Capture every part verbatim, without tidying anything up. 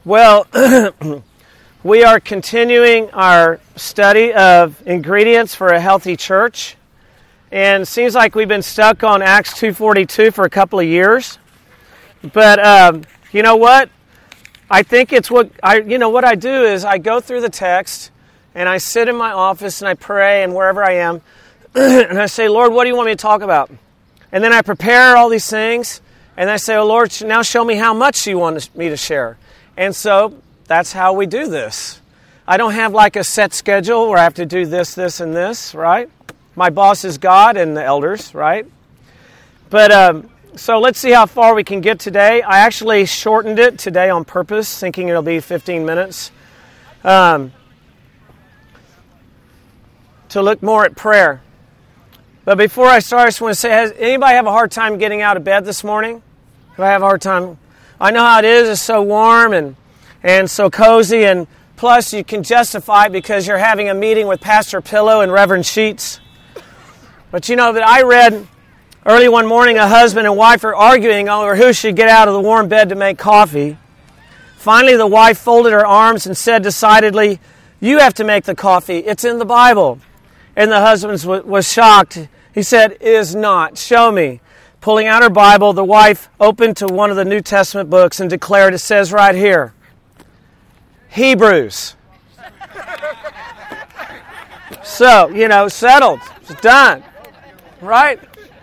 Well, we are continuing our study of ingredients for a healthy church, and it seems like we've been stuck on Acts two forty-two for a couple of years. But um, you know what? I think it's what I. You know what I do is I go through the text, and I sit in my office and I pray, and wherever I am, and I say, Lord, what do you want me to talk about? And then I prepare all these things, and I say, oh Lord, now show me how much you want me to share. And so that's how we do this. I don't have like a set schedule where I have to do this, this, and this, right? My boss is God and the elders, right? But um, so let's see how far we can get today. I actually shortened it today on purpose, thinking it'll be fifteen minutes, um, to look more at prayer. But before I start, I just want to say, has anybody have a hard time getting out of bed this morning? Do I have a hard time? I know how it is. It's so warm and, and so cozy, and plus you can justify it because you're having a meeting with Pastor Pillow and Reverend Sheets. But you know that I read early one morning a husband and wife are arguing over who should get out of the warm bed to make coffee. Finally, the wife folded her arms and said decidedly, "You have to make the coffee. It's in the Bible." And the husband was shocked. He said, "It is not. Show me." Pulling out her Bible, the wife opened to one of the New Testament books and declared, it says right here, Hebrews. So, you know, settled. It's done. Right?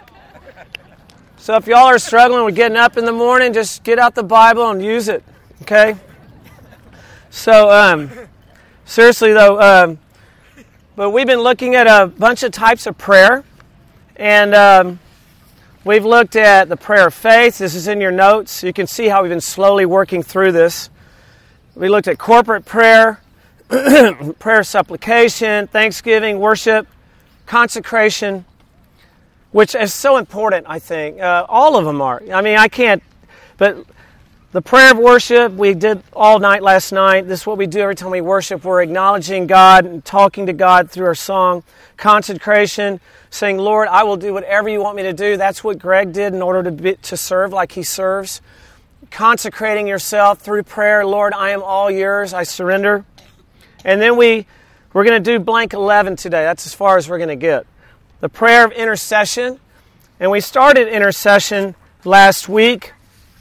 So if y'all are struggling with getting up in the morning, just get out the Bible and use it. Okay? So, um, seriously though, um, but we've been looking at a bunch of types of prayer. And um, we've looked at the prayer of faith. This is in your notes. You can see how we've been slowly working through this. We looked at corporate prayer, prayer supplication, thanksgiving, worship, consecration, which is so important, I think. Uh, all of them are. I mean, I can't, but the prayer of worship, we did all night last night. This is what we do every time we worship. We're acknowledging God and talking to God through our song. Consecration, saying, Lord, I will do whatever you want me to do. That's what Greg did in order to be, to serve like he serves. Consecrating yourself through prayer. Lord, I am all yours. I surrender. And then we, we're going to do blank eleven today. That's as far as we're going to get. The prayer of intercession. And we started intercession last week.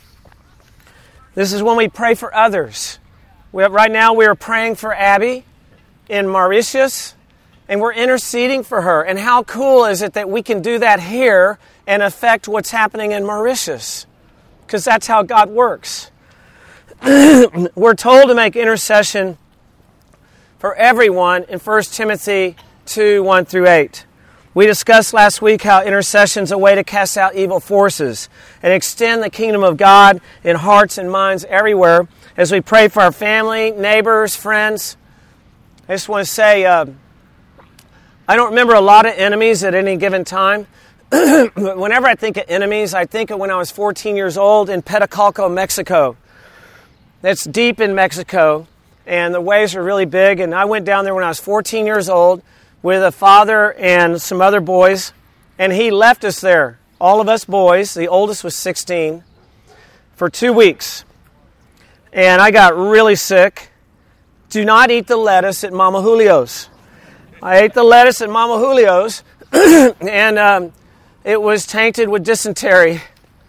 This is when we pray for others. We have, right now we are praying for Abby in Mauritius, and we're interceding for her. And how cool is it that we can do that here and affect what's happening in Mauritius? Because that's how God works. We're told to make intercession for everyone in First Timothy two, one through eight. We discussed last week how intercession is a way to cast out evil forces and extend the kingdom of God in hearts and minds everywhere as we pray for our family, neighbors, friends. I just want to say, uh, I don't remember a lot of enemies at any given time. Whenever I think of enemies, I think of when I was fourteen years old in Petacalco, Mexico. That's deep in Mexico, and the waves are really big. And I went down there when I was fourteen years old with a father and some other boys, and he left us there, all of us boys, the oldest was sixteen, for two weeks. And I got really sick. Do not eat the lettuce at Mama Julio's. I ate the lettuce at Mama Julio's, and um, it was tainted with dysentery.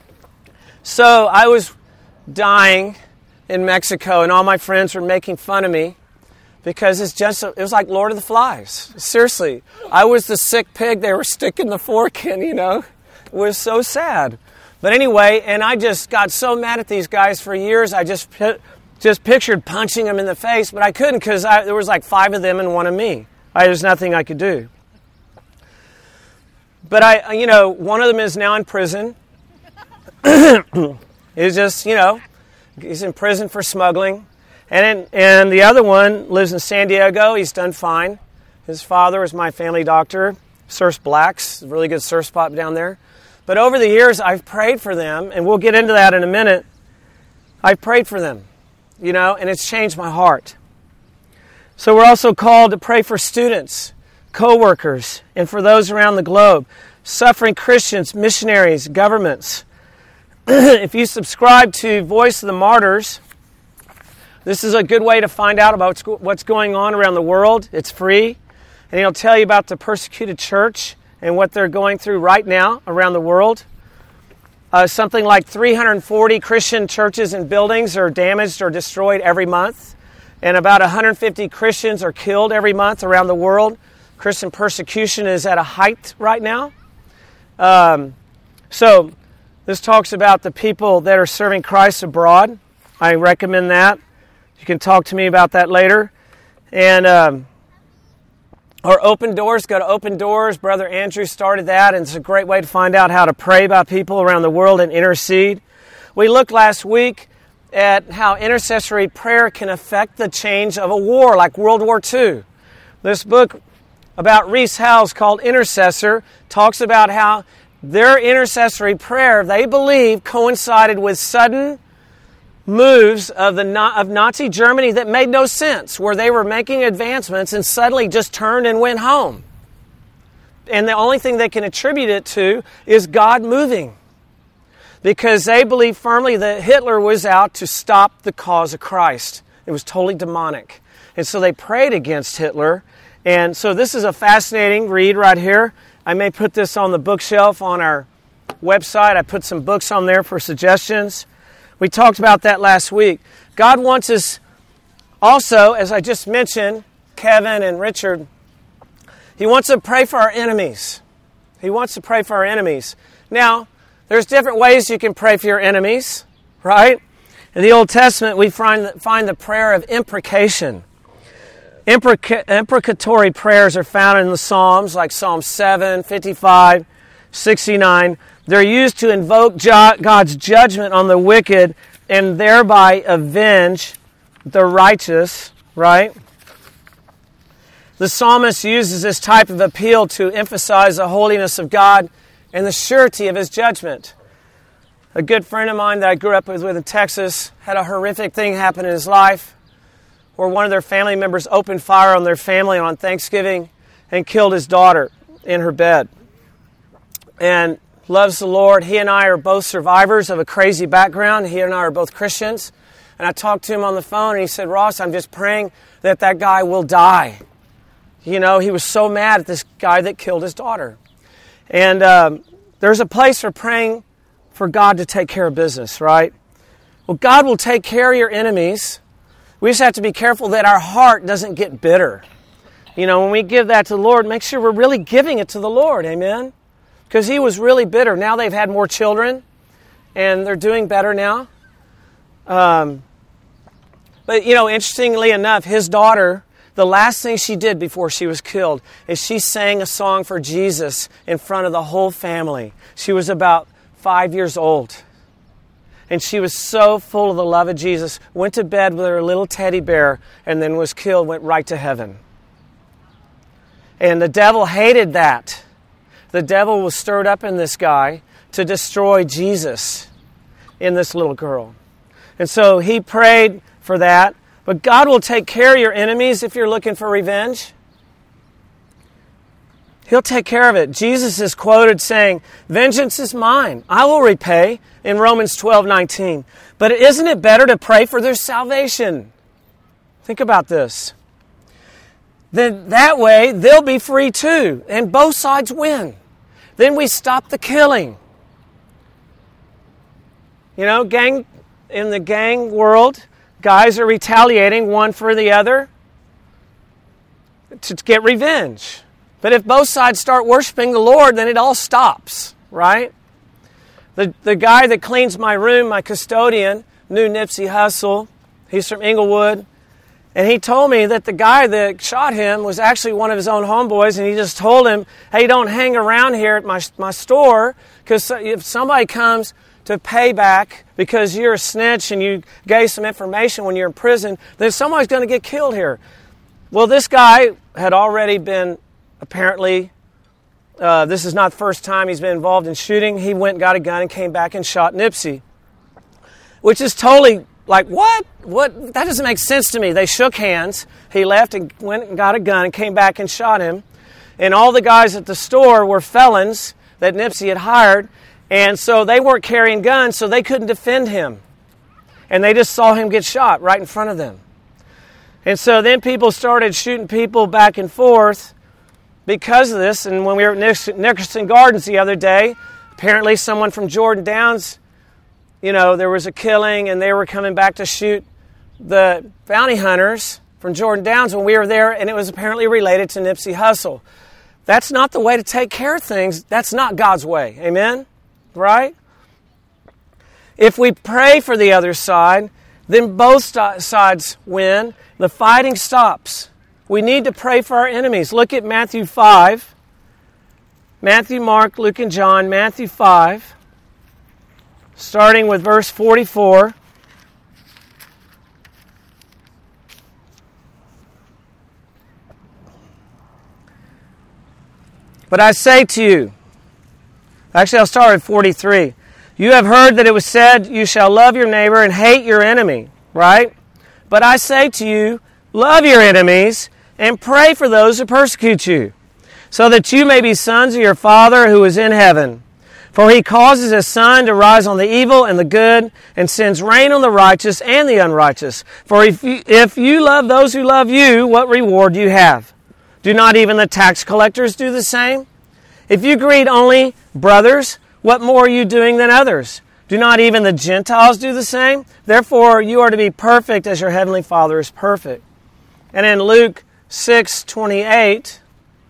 So I was dying in Mexico, and all my friends were making fun of me because it's just, it was like Lord of the Flies. Seriously. I was the sick pig they were sticking the fork in, you know. It was so sad. But anyway, and I just got so mad at these guys for years, I just just pictured punching them in the face, but I couldn't because there was like five of them and one of me. I, there's nothing I could do. But I, you know, one of them is now in prison. He's just, you know, he's in prison for smuggling. And in, and the other one lives in San Diego. He's done fine. His father is my family doctor. Surfs Blacks, a really good surf spot down there. But over the years, I've prayed for them, and we'll get into that in a minute. I've prayed for them, you know, and it's changed my heart. So we're also called to pray for students, co-workers, and for those around the globe, suffering Christians, missionaries, governments. If you subscribe to Voice of the Martyrs, This is a good way to find out about what's going on around the world. It's free. And he'll tell you about the persecuted church and what they're going through right now around the world. Uh, something like three hundred forty Christian churches and buildings are damaged or destroyed every month. And about one hundred fifty Christians are killed every month around the world. Christian persecution is at a height right now. Um, so this talks about the people that are serving Christ abroad. I recommend that. You can talk to me about that later. And um, or Open Doors. Go to Open Doors. Brother Andrew started that, and it's a great way to find out how to pray about people around the world and intercede. We looked last week at how intercessory prayer can affect the change of a war, like World War Two. This book about Rees Howells called Intercessor talks about how their intercessory prayer, they believe, coincided with sudden moves of the of Nazi Germany that made no sense, where they were making advancements and suddenly just turned and went home. And the only thing they can attribute it to is God moving, because they believe firmly that Hitler was out to stop the cause of Christ. It was totally demonic. And so they prayed against Hitler. And so this is a fascinating read right here. I may put this on the bookshelf on our website. I put some books on there for suggestions. We talked about that last week. God wants us also, as I just mentioned, Kevin and Richard, He wants to pray for our enemies. He wants to pray for our enemies. Now, there's different ways you can pray for your enemies, right? In the Old Testament, we find, find the prayer of imprecation. Impreca- imprecatory prayers are found in the Psalms, like Psalm seven, fifty-five, sixty-nine. They're used to invoke jo- God's judgment on the wicked and thereby avenge the righteous, right? The psalmist uses this type of appeal to emphasize the holiness of God and the surety of His judgment. A good friend of mine that I grew up with in Texas had a horrific thing happen in his life where one of their family members opened fire on their family on Thanksgiving and killed his daughter in her bed. And loves the Lord. He and I are both survivors of a crazy background. He and I are both Christians. And I talked to him on the phone, and he said, Ross, I'm just praying that that guy will die. You know, he was so mad at this guy that killed his daughter. And um, there's a place for praying for God to take care of business, right? Well, God will take care of your enemies. We just have to be careful that our heart doesn't get bitter. You know, when we give that to the Lord, make sure we're really giving it to the Lord, amen? Because he was really bitter. Now they've had more children, and they're doing better now. Um, but, you know, interestingly enough, his daughter, the last thing she did before she was killed is she sang a song for Jesus in front of the whole family. She was about five years old. And she was so full of the love of Jesus, went to bed with her little teddy bear, and then was killed, went right to heaven. And the devil hated that. The devil was stirred up in this guy to destroy Jesus in this little girl. And so he prayed for that. But God will take care of your enemies if you're looking for revenge. He'll take care of it. Jesus is quoted saying, vengeance is mine. I will repay in Romans twelve nineteen. But isn't it better to pray for their salvation? Think about this. Then that way they'll be free too. And both sides win. Then we stop the killing. You know, gang in the gang world, guys are retaliating one for the other to get revenge. But if both sides start worshiping the Lord, then it all stops, right? The the guy that cleans my room, my custodian, knew Nipsey Hussle. He's from Inglewood. And he told me that the guy that shot him was actually one of his own homeboys, and he just told him, hey, don't hang around here at my my store, because if somebody comes to pay back because you're a snitch and you gave some information when you're in prison, then somebody's going to get killed here. Well, this guy had already been, apparently, uh, this is not the first time he's been involved in shooting. He went and got a gun and came back and shot Nipsey, which is totally like, what? What? That doesn't make sense to me. They shook hands. He left and went and got a gun and came back and shot him. And all the guys at the store were felons that Nipsey had hired. And so they weren't carrying guns, so they couldn't defend him. and they just saw him get shot right in front of them. And so then people started shooting people back and forth because of this. And when we were at Nickerson Gardens the other day, apparently someone from Jordan Downs, you know, there was a killing and they were coming back to shoot the bounty hunters from Jordan Downs when we were there, and it was apparently related to Nipsey Hussle. That's not the way to take care of things. That's not God's way. Amen? Right? If we pray for the other side, then both sides win. The fighting stops. We need to pray for our enemies. Look at Matthew five. Matthew, Mark, Luke, and John. Matthew five, starting with verse forty-four. But I say to you, actually I'll start at forty-three. You have heard that it was said, you shall love your neighbor and hate your enemy, right? But I say to you, love your enemies and pray for those who persecute you, so that you may be sons of your Father who is in heaven. For he causes his sun to rise on the evil and the good, and sends rain on the righteous and the unrighteous. For if you, if you love those who love you, what reward do you have? Do not even the tax collectors do the same? If you greet only brothers, what more are you doing than others? Do not even the Gentiles do the same? Therefore, you are to be perfect as your heavenly Father is perfect. And in Luke six twenty-eight,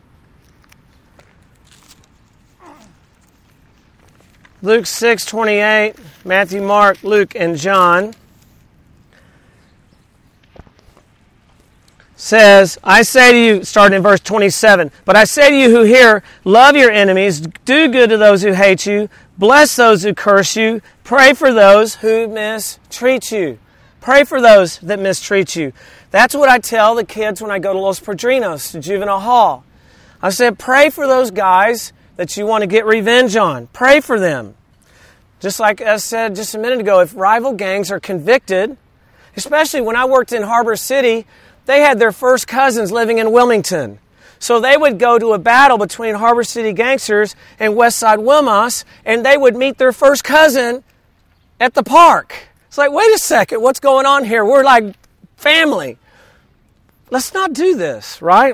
Luke six twenty-eight, Matthew, Mark, Luke, and John says, I say to you, starting in verse twenty-seven, but I say to you who hear, love your enemies, do good to those who hate you, bless those who curse you, pray for those who mistreat you. Pray for those that mistreat you. That's what I tell the kids when I go to Los Padrinos, to juvenile hall. I said, pray for those guys that you want to get revenge on. Pray for them. Just like I said just a minute ago, if rival gangs are convicted, especially when I worked in Harbor City, they had their first cousins living in Wilmington. So they would go to a battle between Harbor City gangsters and Westside Wilmos, and they would meet their first cousin at the park. It's like, wait a second, what's going on here? We're like family. Let's not do this, right?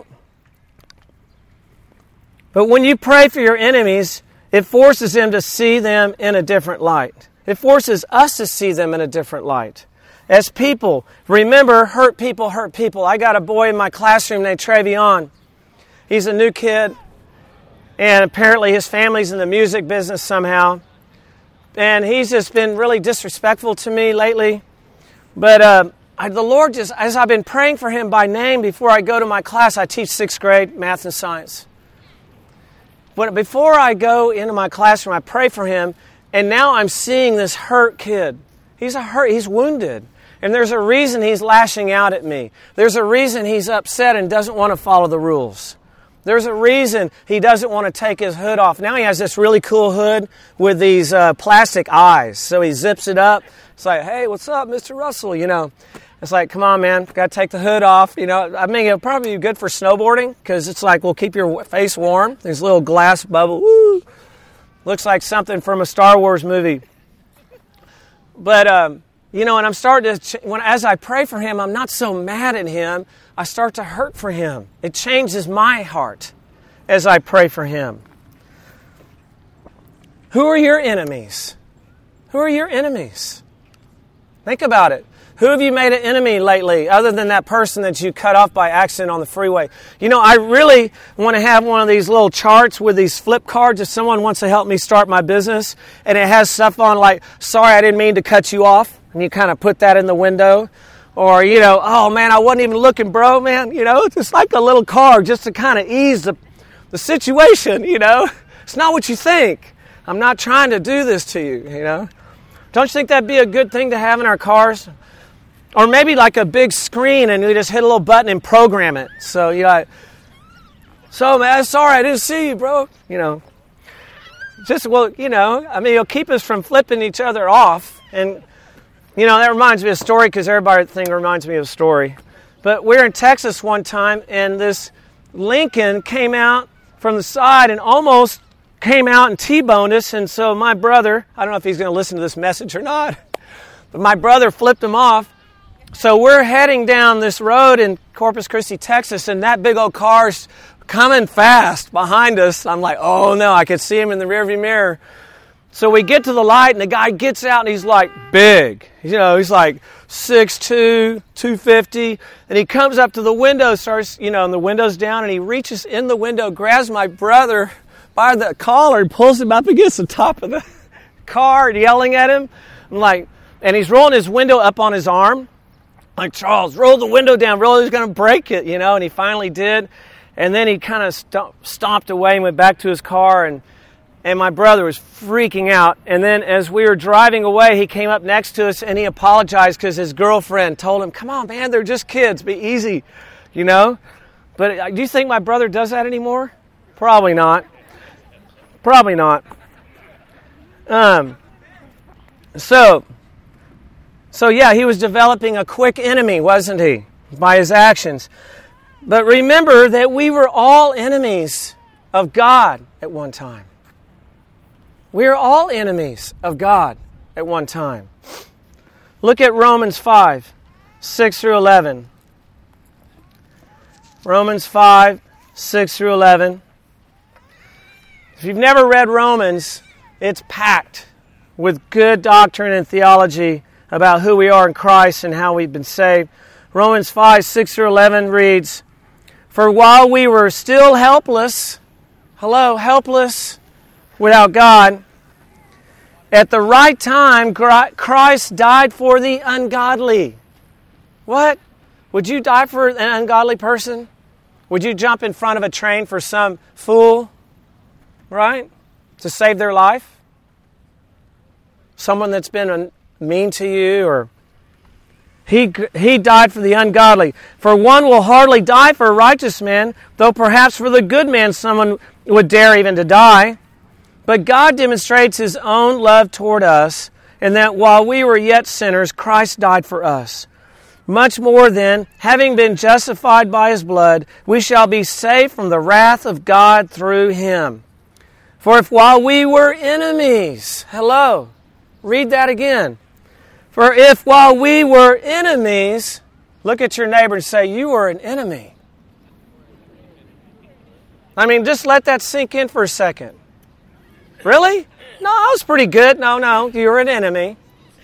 But when you pray for your enemies, it forces them to see them in a different light. It forces us to see them in a different light. As people, remember, hurt people hurt people. I got a boy in my classroom named Travion. He's a new kid, and apparently his family's in the music business somehow. And he's just been really disrespectful to me lately. But uh, I, the Lord just, as I've been praying for him by name before I go to my class, I teach sixth grade math and science. But before I go into my classroom, I pray for him, and now I'm seeing this hurt kid. He's a hurt, he's wounded. And there's a reason he's lashing out at me. There's a reason he's upset and doesn't want to follow the rules. There's a reason he doesn't want to take his hood off. Now he has this really cool hood with these uh, plastic eyes. So he zips it up. It's like, hey, what's up, Mister Russell? You know, it's like, come on, man, got to take the hood off. You know, I mean, it'll probably be good for snowboarding because it's like, we'll keep your face warm. There's a little glass bubble. Woo! Looks like something from a Star Wars movie. But, um, you know, and I'm starting to, when as I pray for him, I'm not so mad at him. I start to hurt for him. It changes my heart as I pray for him. Who are your enemies? Who are your enemies? Think about it. Who have you made an enemy lately other than that person that you cut off by accident on the freeway? You know, I really want to have one of these little charts with these flip cards if someone wants to help me start my business, and it has stuff on like, sorry, I didn't mean to cut you off, and you kind of put that in the window. Or, you know, oh, man, I wasn't even looking, bro, man. You know, it's like a little card just to kind of ease the, the situation, you know. It's not what you think. I'm not trying to do this to you, you know. Don't you think that'd be a good thing to have in our cars? Or maybe like a big screen and we just hit a little button and program it. So, you know, so, man, sorry, I didn't see you, bro. You know, just, well, you know, I mean, it'll keep us from flipping each other off. And, you know, that reminds me of a story because everything reminds me of a story. But we were in Texas one time, and this Lincoln came out from the side and almost came out and T-boned us. And so my brother, I don't know if he's going to listen to this message or not, But my brother flipped him off. So we're heading down this road in Corpus Christi, Texas, and that big old car's coming fast behind us. I'm like, oh no, I could see him in the rearview mirror. So we get to the light, and the guy gets out, and he's like big. You know, he's like six two, two fifty, and he comes up to the window, starts, you know, and the window's down, and he reaches in the window, grabs my brother by the collar, and pulls him up against the top of the car, yelling at him. I'm like, and he's rolling his window up on his arm. Like, Charles, roll the window down, roll, he's going to break it, you know, and he finally did. And then he kind of stomp, stomped away and went back to his car, and and my brother was freaking out. And then as we were driving away, he came up next to us, and he apologized because his girlfriend told him, come on, man, they're just kids, be easy, you know. But do you think my brother does that anymore? Probably not. Probably not. Um. So... So yeah, he was developing a quick enemy, wasn't he? By his actions. But remember that we were all enemies of God at one time. We are all enemies of God at one time. Look at Romans five, six through eleven. Romans five, six through eleven. If you've never read Romans, it's packed with good doctrine and theology about who we are in Christ and how we've been saved. Romans five, six through eleven reads, for while we were still helpless, hello, helpless without God, at the right time Christ died for the ungodly. What? Would you die for an ungodly person? Would you jump in front of a train for some fool, right, to save their life? Someone that's been a mean to you, or he he died for the ungodly. For one will hardly die for a righteous man, though perhaps for the good man someone would dare even to die. But God demonstrates His own love toward us, in that while we were yet sinners, Christ died for us. Much more then, having been justified by His blood, we shall be saved from the wrath of God through Him. For if while we were enemies, hello, read that again. For if while we were enemies, look at your neighbor and say, you were an enemy. I mean, just let that sink in for a second. Really? No, I was pretty good. No, no, you were an enemy.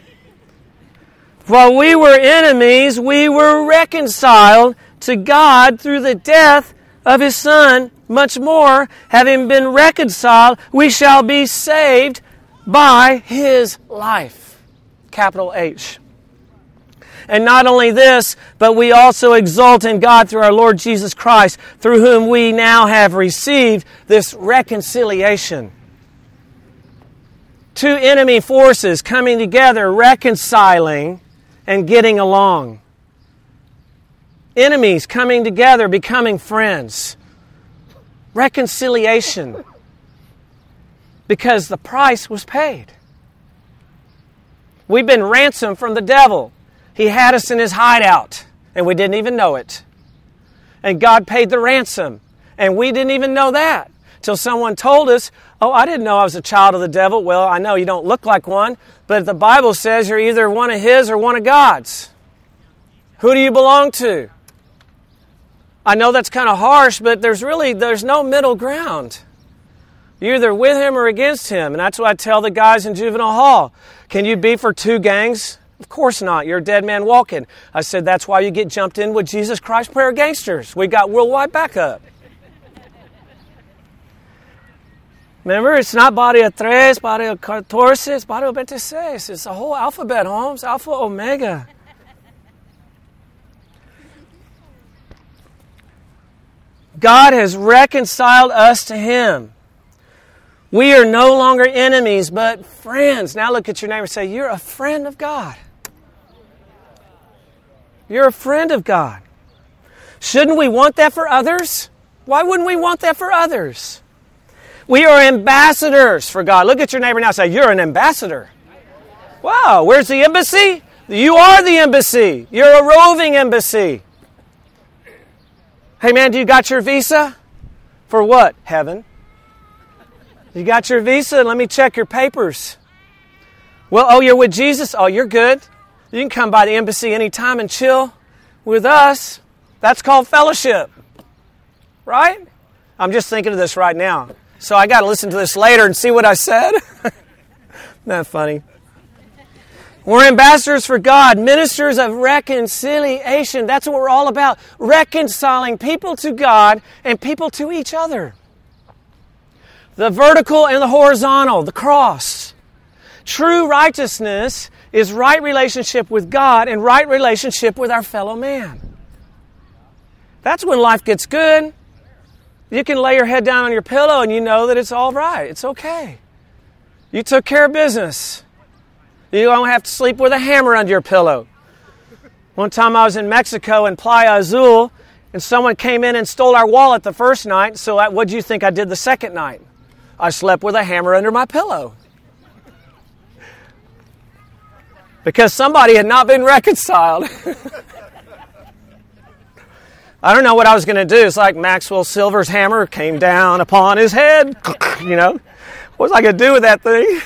While we were enemies, we were reconciled to God through the death of His Son. Much more, having been reconciled, we shall be saved by His life. Capital H. And not only this, but we also exult in God through our Lord Jesus Christ, through whom we now have received this reconciliation. Two enemy forces coming together, reconciling and getting along. Enemies coming together, becoming friends. Reconciliation. Because the price was paid. We've been ransomed from the devil. He had us in his hideout, and we didn't even know it. And God paid the ransom, and we didn't even know that till someone told us, oh, I didn't know I was a child of the devil. Well, I know you don't look like one, but the Bible says you're either one of His or one of God's. Who do you belong to? I know that's kind of harsh, but there's really, there's no middle ground. You're either with Him or against Him. And that's what I tell the guys in juvenile hall. Can you be for two gangs? Of course not. You're a dead man walking. I said, that's why you get jumped in with Jesus Christ Prayer Gangsters. We got worldwide backup. Remember, it's not barrio tres, barrio catorce, it's barrio veintiséis. It's a whole alphabet, Holmes. Alpha, Omega. God has reconciled us to Him. We are no longer enemies, but friends. Now look at your neighbor and say, you're a friend of God. You're a friend of God. Shouldn't we want that for others? Why wouldn't we want that for others? We are ambassadors for God. Look at your neighbor now and say, you're an ambassador. Wow, where's the embassy? You are the embassy. You're a roving embassy. Hey man, do you got your visa? For what? Heaven. You got your visa? Let me check your papers. Well, oh, you're with Jesus? Oh, you're good. You can come by the embassy anytime and chill with us. That's called fellowship. Right? I'm just thinking of this right now. So I got to listen to this later and see what I said. Isn't that funny? We're ambassadors for God, ministers of reconciliation. That's what we're all about. Reconciling people to God and people to each other. The vertical and the horizontal, the cross. True righteousness is right relationship with God and right relationship with our fellow man. That's when life gets good. You can lay your head down on your pillow and you know that it's all right. It's okay. You took care of business. You don't have to sleep with a hammer under your pillow. One time I was in Mexico in Playa Azul, and someone came in and stole our wallet the first night, so I, what do you think I did the second night? I slept with a hammer under my pillow. Because somebody had not been reconciled. I don't know what I was going to do. It's like Maxwell Silver's hammer came down upon his head. You know, what was I going to do with that thing?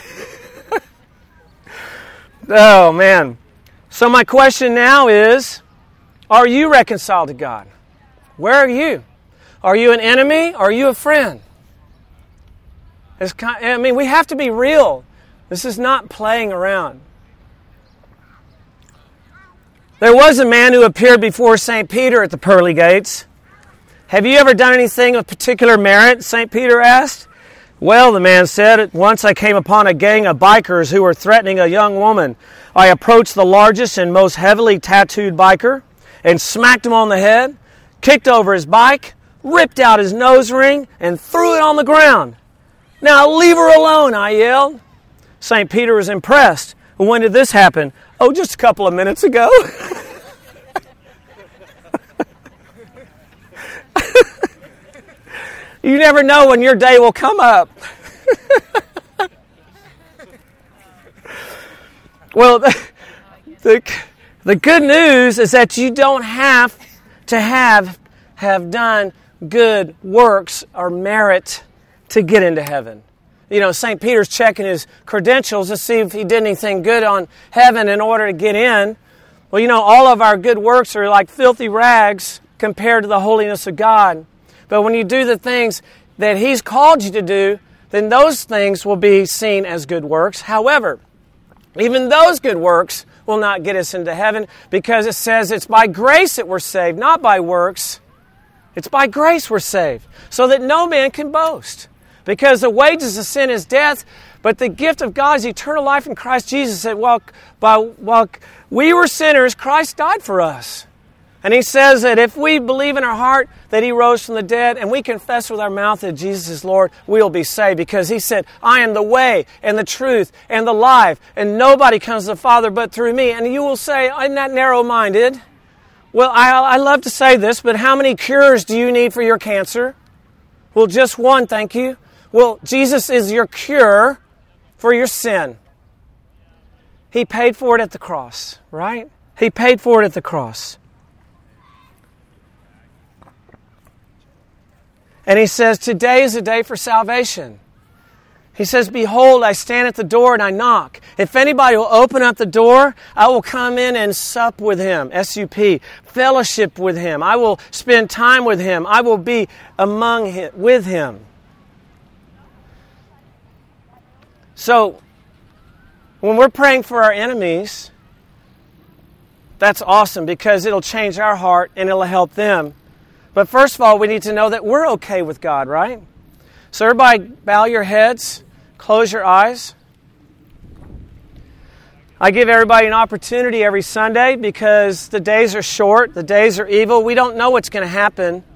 Oh, man. So my question now is, are you reconciled to God? Where are you? Are you an enemy? Or are you a friend? It's kind, I mean, we have to be real. This is not playing around. There was a man who appeared before Saint Peter at the pearly gates. Have you ever done anything of particular merit? Saint Peter asked. Well, the man said, once I came upon a gang of bikers who were threatening a young woman. I approached the largest and most heavily tattooed biker and smacked him on the head, kicked over his bike, ripped out his nose ring, and threw it on the ground. Now leave her alone, I yelled. Saint Peter was impressed. When did this happen? Oh, just a couple of minutes ago. You never know when your day will come up. Well, the, the, the good news is that you don't have to have, have done good works or merit to get into heaven. You know, Saint Peter's checking his credentials to see if he did anything good on heaven in order to get in. Well, you know, all of our good works are like filthy rags compared to the holiness of God. But when you do the things that He's called you to do, then those things will be seen as good works. However, even those good works will not get us into heaven because it says it's by grace that we're saved, not by works. It's by grace we're saved, so that no man can boast. Because the wages of sin is death, but the gift of God is eternal life in Christ Jesus. That while, by, while we were sinners, Christ died for us. And He says that if we believe in our heart that He rose from the dead and we confess with our mouth that Jesus is Lord, we will be saved. Because He said, I am the way and the truth and the life, and nobody comes to the Father but through me. And you will say, I'm not narrow-minded. Well, I, I love to say this, but how many cures do you need for your cancer? Well, just one, thank you. Well, Jesus is your cure for your sin. He paid for it at the cross, right? He paid for it at the cross. And He says, today is a day for salvation. He says, behold, I stand at the door and I knock. If anybody will open up the door, I will come in and sup with him, S U P, fellowship with him. I will spend time with him. I will be among him, with him. So, when we're praying for our enemies, that's awesome because it'll change our heart and it'll help them. But first of all, we need to know that we're okay with God, right? So everybody bow your heads, close your eyes. I give everybody an opportunity every Sunday because the days are short, the days are evil. We don't know what's going to happen.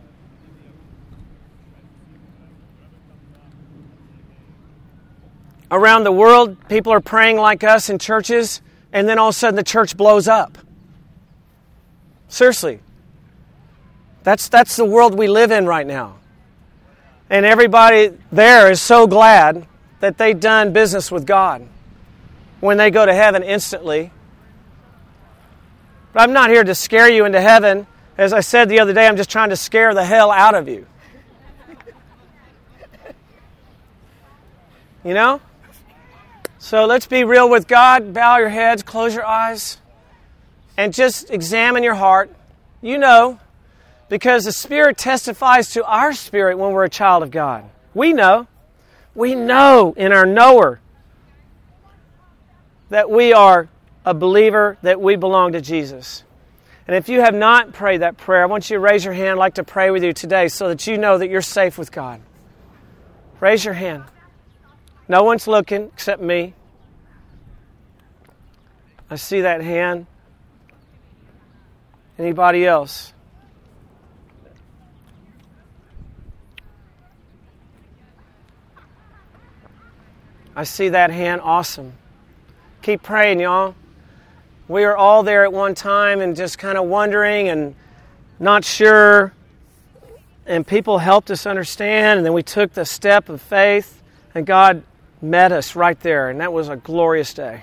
Around the world, people are praying like us in churches, and then all of a sudden the church blows up. Seriously. That's, that's the world we live in right now. And everybody there is so glad that they've done business with God when they go to heaven instantly. But I'm not here to scare you into heaven. As I said the other day, I'm just trying to scare the hell out of you. You know? So let's be real with God. Bow your heads, close your eyes. and just examine your heart. You know, because the Spirit testifies to our spirit when we're a child of God. We know. We know in our knower that we are a believer, that we belong to Jesus. And if you have not prayed that prayer, I want you to raise your hand. I'd like to pray with you today so that you know that you're safe with God. Raise your hand. No one's looking except me. I see that hand. Anybody else? I see that hand. Awesome. Keep praying, y'all. We were all there at one time and just kind of wondering and not sure. And people helped us understand. And then we took the step of faith. And God met us right there. And that was a glorious day.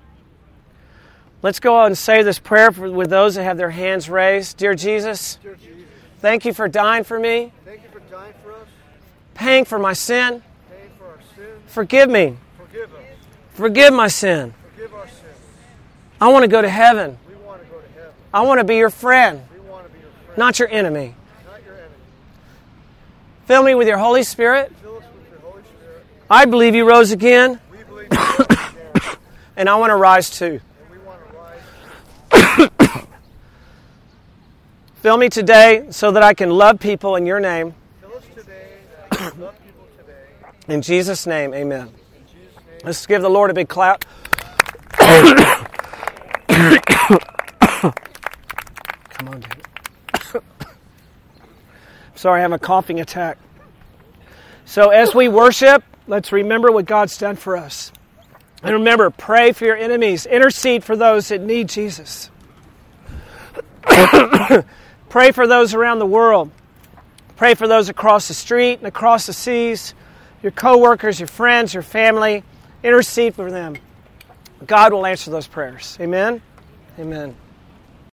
Let's go on and say this prayer for, with those that have their hands raised. Dear Jesus, Dear Jesus, thank you for dying for me. Thank you for dying for us. Paying for my sin. Paying for our sin. Forgive me. Forgive us. Forgive my sin. Forgive our sin. I want to go to heaven. We want to go to heaven. I want to be your friend, We want to be your friend, not your enemy. not your enemy. Fill me with your Holy Spirit. Fill us with your Holy Spirit. I believe you rose again, We believe you rose again, and I want to rise too. and we want to rise. Fill me today so that I can love people in your name. Fill us today that I can love people today. In Jesus' name, amen. In Jesus' name. Let's give the Lord a big clap. Come on, David. Sorry, I have a coughing attack. So as we worship, let's remember what God's done for us. And remember, pray for your enemies. Intercede for those that need Jesus. Pray for those around the world. Pray for those across the street and across the seas, your co-workers, your friends, your family. Intercede for them. God will answer those prayers. Amen? Amen.